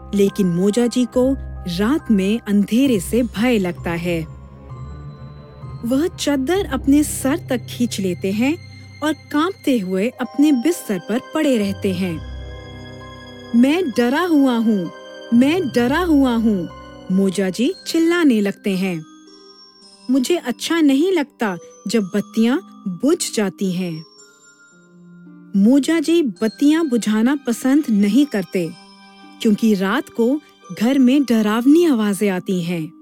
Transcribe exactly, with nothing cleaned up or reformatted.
लेकिन मोजा जी को रात में अंधेरे से भय लगता है। वह चद्दर अपने सर तक खींच लेते हैं और कांपते हुए अपने बिस्तर पर पड़े रहते हैं। मैं डरा हुआ हूँ, मैं डरा हुआ हूँ, मोजा जी चिल्लाने लगते हैं। मुझे अच्छा नहीं लगता जब बत्तियां बुझ जाती हैं। मोजा जी बत्तियां बुझाना पसंद नहीं करते, क्योंकि रात को घर में डरावनी आवाजें आती हैं।